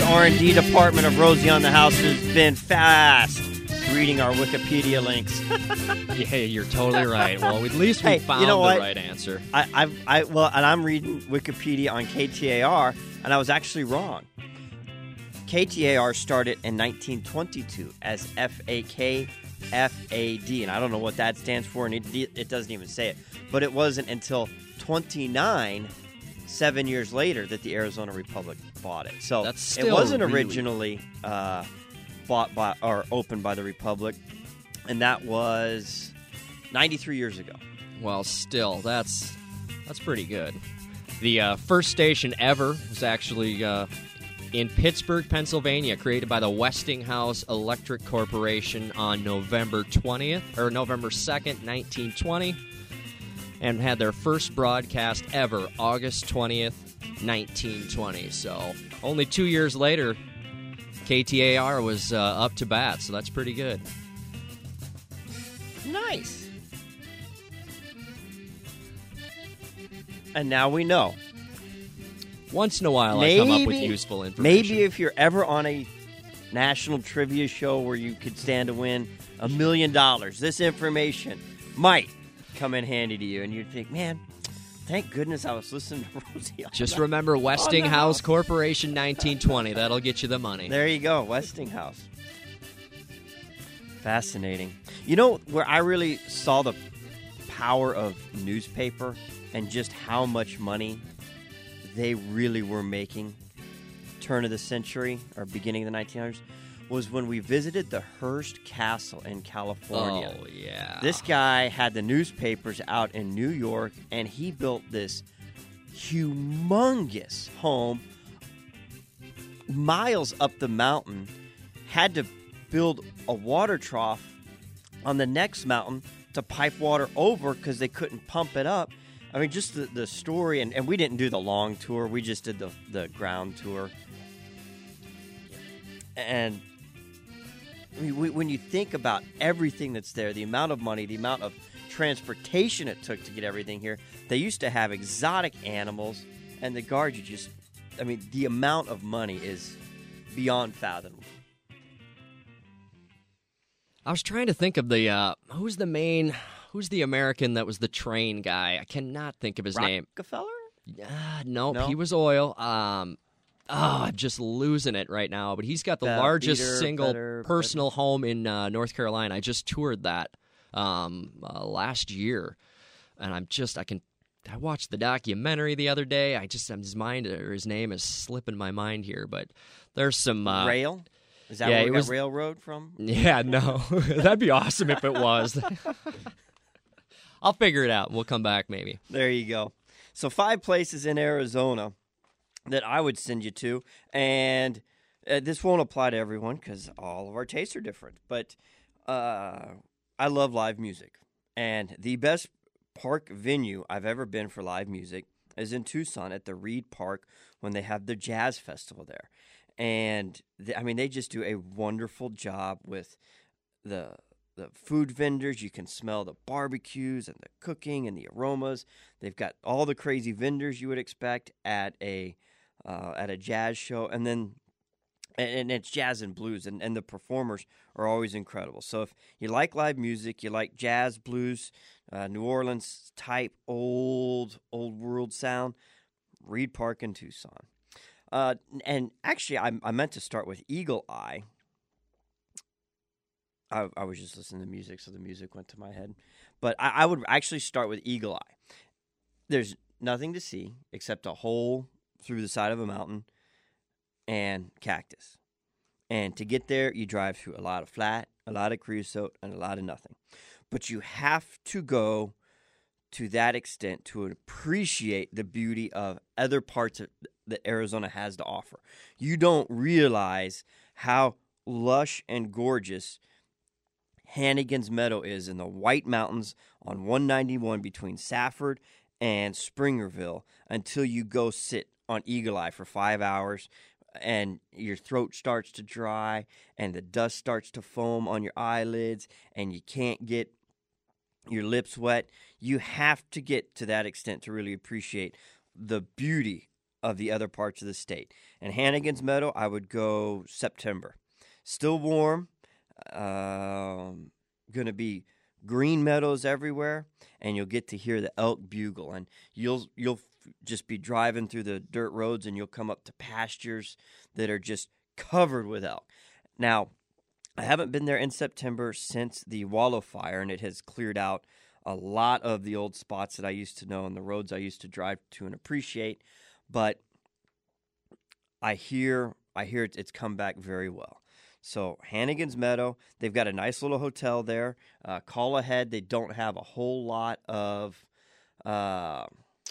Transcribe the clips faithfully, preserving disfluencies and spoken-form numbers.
R and D department of Rosie on the House has been fast reading our Wikipedia links. Yeah, you're totally right. Well, at least we Hey, found you know the what? right answer. I, I, I, well, and I'm reading Wikipedia on K T A R, and I was actually wrong. K T A R started in nineteen twenty-two as F A K F A D, and I don't know what that stands for, and it, it doesn't even say it. But it wasn't until twenty-nine, seven years later, that the Arizona Republic bought it. So That's still it wasn't really- originally uh, bought by or opened by the Republic, and that was ninety-three years ago. Well, still, that's that's pretty good. The uh, first station ever was actually uh, in Pittsburgh, Pennsylvania, created by the Westinghouse Electric Corporation on November twentieth, or November second, nineteen twenty, and had their first broadcast ever, August twentieth, nineteen twenty. So only two years later, K T A R was uh, up to bat, so that's pretty good. Nice. And now we know. Once in a while, Maybe, I come up with useful information. Maybe if you're ever on a national trivia show where you could stand to win a million dollars, this information might come in handy to you, and you'd think, man, thank goodness I was listening to Rosie. on Just the- remember on the Westinghouse house. Corporation nineteen twenty. That'll get you the money. There you go, Westinghouse. Fascinating. You know where I really saw the power of newspaper and just how much money they really were making turn of the century or beginning of the nineteen hundreds was when we visited the Hearst Castle in California. Oh, yeah. This guy had the newspapers out in New York, and he built this humongous home miles up the mountain, had to build a water trough on the next mountain to pipe water over because they couldn't pump it up. I mean, just the, the story, and, and we didn't do the long tour. We just did the, the ground tour. And I mean, we, when you think about everything that's there, the amount of money, the amount of transportation it took to get everything here, they used to have exotic animals, and the guards, you just, I mean, the amount of money is beyond fathomable. I was trying to think of the, uh, who's the main, who's the American that was the train guy? I cannot think of his name. Rockefeller? Uh, nope, No? he was oil. Um, oh, I'm just losing it right now. But he's got the Be- largest Beater, single better, personal home in uh, North Carolina. I just toured that um, uh, last year, and I'm just I can. I watched the documentary the other day. I just his mind or his name is slipping my mind here, but there's some uh, Rail? Is that yeah, where it we was- got railroad from? Yeah, no, that'd be awesome if it was. I'll figure it out. We'll come back maybe. There you go. So five places in Arizona that I would send you to, and uh, this won't apply to everyone because all of our tastes are different, but uh, I love live music, and the best park venue I've ever been for live music is in Tucson at the Reed Park when they have the jazz festival there. And, th- I mean, they just do a wonderful job with the the food vendors. You can smell the barbecues and the cooking and the aromas. They've got all the crazy vendors you would expect at a uh, at a jazz show, and then and, and it's jazz and blues, and, and the performers are always incredible. So if you like live music, you like jazz, blues, uh, New Orleans type old old world sound, Reed Park in Tucson. Uh, and actually, I, I meant to start with Eagle Eye. I, I was just listening to music, so the music went to my head. But I, I would actually start with Eagle Eye. There's nothing to see except a hole through the side of a mountain and cactus. And to get there, you drive through a lot of flat, a lot of creosote, and a lot of nothing. But you have to go to that extent to appreciate the beauty of other parts of, that Arizona has to offer. You don't realize how lush and gorgeous Hannigan's Meadow is in the White Mountains on one ninety-one between Safford and Springerville until you go sit on Eagle Eye for five hours and your throat starts to dry and the dust starts to foam on your eyelids and you can't get your lips wet. You have to get to that extent to really appreciate the beauty of the other parts of the state. And Hannigan's Meadow, I would go September. Still warm. Um, going to be green meadows everywhere, and you'll get to hear the elk bugle. And you'll you'll f- just be driving through the dirt roads, and you'll come up to pastures that are just covered with elk. Now, I haven't been there in September since the Wallow Fire, and it has cleared out a lot of the old spots that I used to know and the roads I used to drive to and appreciate. But I hear I hear it's, it's come back very well. So Hannigan's Meadow, they've got a nice little hotel there. Uh, call ahead. They don't have a whole lot of uh,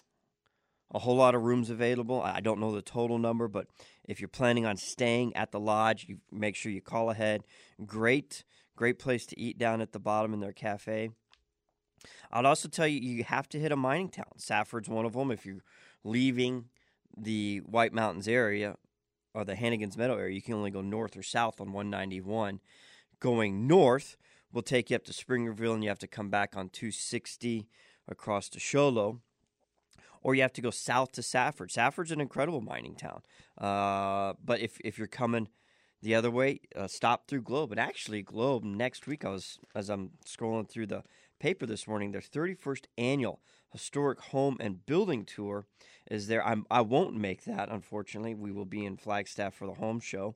a whole lot of rooms available. I don't know the total number, but if you're planning on staying at the lodge, you make sure you call ahead. Great, great place to eat down at the bottom in their cafe. I'd also tell you, you have to hit a mining town. Safford's one of them. If you're leaving the White Mountains area or the Hannigan's Meadow area, you can only go north or south on one ninety-one. Going north will take you up to Springerville, and you have to come back on two sixty across to Show Low. Or you have to go south to Safford. Safford's an incredible mining town. Uh, but if if you're coming the other way, uh, stop through Globe. And actually, Globe, next week, I was as I'm scrolling through the paper this morning, their thirty-first annual Historic Home and Building Tour is there. I'm, I won't make that, unfortunately. We will be in Flagstaff for the home show.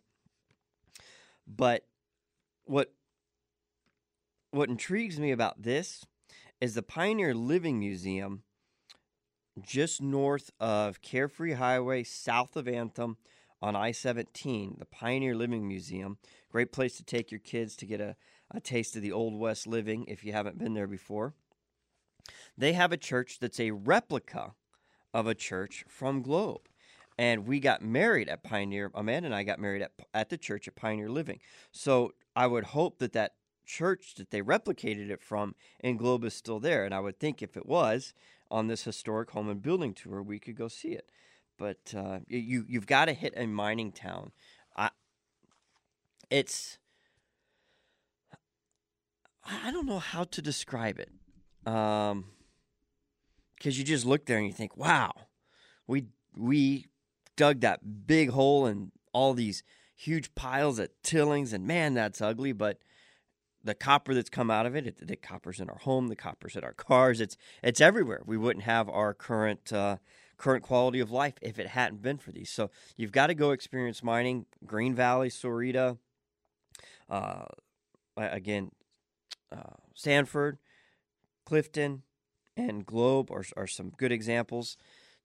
But what what intrigues me about this is the Pioneer Living Museum just north of Carefree Highway, south of Anthem on I seventeen, the Pioneer Living Museum. Great place to take your kids to get a, a taste of the Old West living if you haven't been there before. They have a church that's a replica of a church from Globe. And we got married at Pioneer. Amanda and I got married at, at the church at Pioneer Living. So I would hope that that church that they replicated it from in Globe is still there. And I would think if it was, on this historic home and building tour, we could go see it. But uh, you, you've got to hit a mining town. I, it's, I don't know how to describe it. Um, because you just look there and you think, wow, we we dug that big hole and all these huge piles of tillings, and man, that's ugly. But the copper that's come out of it, it the copper's in our home, the copper's in our cars. It's it's everywhere. We wouldn't have our current uh, current quality of life if it hadn't been for these. So you've got to go experience mining. Green Valley, Sahuarita, uh, again, uh, Sanford, Clifton, and Globe are, are some good examples.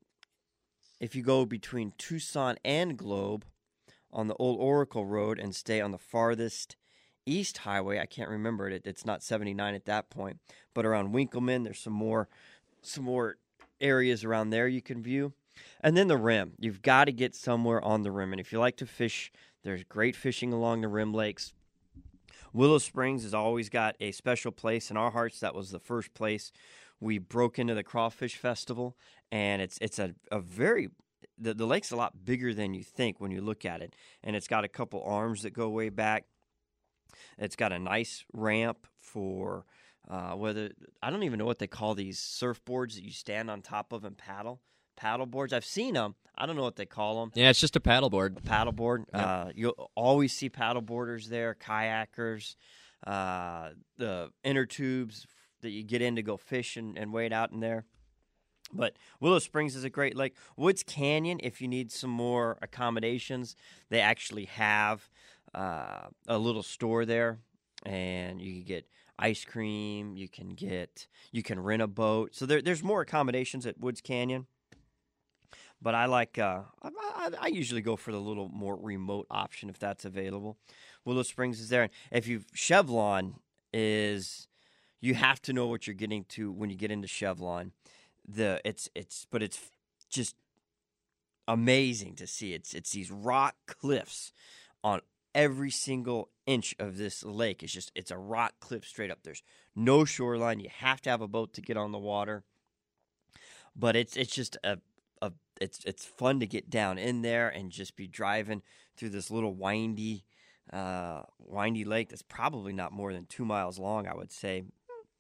If you go between Tucson and Globe on the old Oracle Road and stay on the farthest east highway, I can't remember it. It's not seventy-nine at that point, but around Winkleman, there's some more, some more areas around there you can view. And then the rim. You've got to get somewhere on the rim. And if you like to fish, there's great fishing along the rim lakes. Willow Springs has always got a special place in our hearts. That was the first place we broke into the Crawfish Festival, and it's it's a, a very the, the lake's a lot bigger than you think when you look at it, and it's got a couple arms that go way back. It's got a nice ramp for uh, whether I don't even know what they call these surfboards that you stand on top of and paddle. Paddle boards. I've seen them. I don't know what they call them. Yeah, it's just a paddleboard. A paddleboard. Yep. Uh, you'll always see paddleboarders there, kayakers, uh, the inner tubes that you get in to go fish and, and wade out in there. But Willow Springs is a great lake. Woods Canyon, if you need some more accommodations, they actually have uh, a little store there, and you can get ice cream. You can get you can rent a boat. So there, there's more accommodations at Woods Canyon. But I like uh, I, I, I usually go for the little more remote option if that's available. Willow Springs is there. If you Chevlon is, you have to know what you're getting to when you get into Chevlon. The it's it's but it's just amazing to see. It's it's these rock cliffs on every single inch of this lake. It's just it's a rock cliff straight up. There's no shoreline. You have to have a boat to get on the water. But it's it's just a A, it's it's fun to get down in there and just be driving through this little windy, uh, windy lake that's probably not more than two miles long, I would say.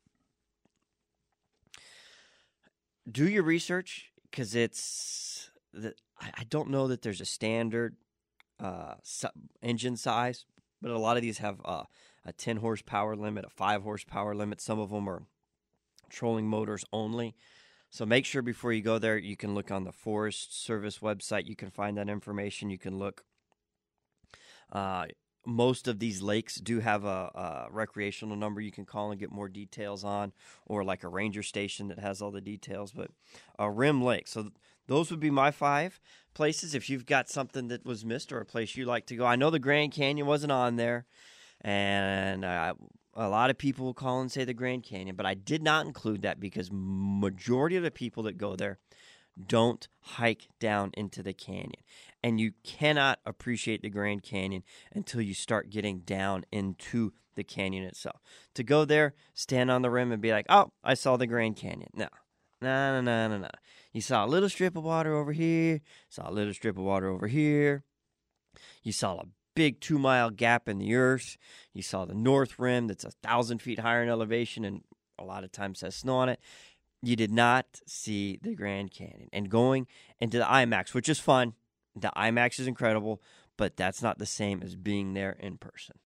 Do your research, because it's the, I I don't know that there's a standard uh, su- engine size, but a lot of these have uh, a ten horsepower limit, a five horsepower limit. Some of them are trolling motors only. So make sure before you go there, you can look on the Forest Service website. You can find that information. You can look. Uh, most of these lakes do have a, a recreational number you can call and get more details on, or like a ranger station that has all the details. But uh, Rim Lake. So th- those would be my five places. If you've got something that was missed or a place you like to go, I know the Grand Canyon wasn't on there, and uh, a lot of people will call and say the Grand Canyon, but I did not include that because majority of the people that go there don't hike down into the canyon. And you cannot appreciate the Grand Canyon until you start getting down into the canyon itself. To go there, stand on the rim and be like, oh, I saw the Grand Canyon. No, no, no, no, no, no. You saw a little strip of water over here, saw a little strip of water over here. You saw a big two-mile gap in the earth. You saw the north rim that's a thousand feet higher in elevation and a lot of times has snow on it. You did not see the Grand Canyon. And going into the IMAX, which is fun, the IMAX is incredible, but that's not the same as being there in person.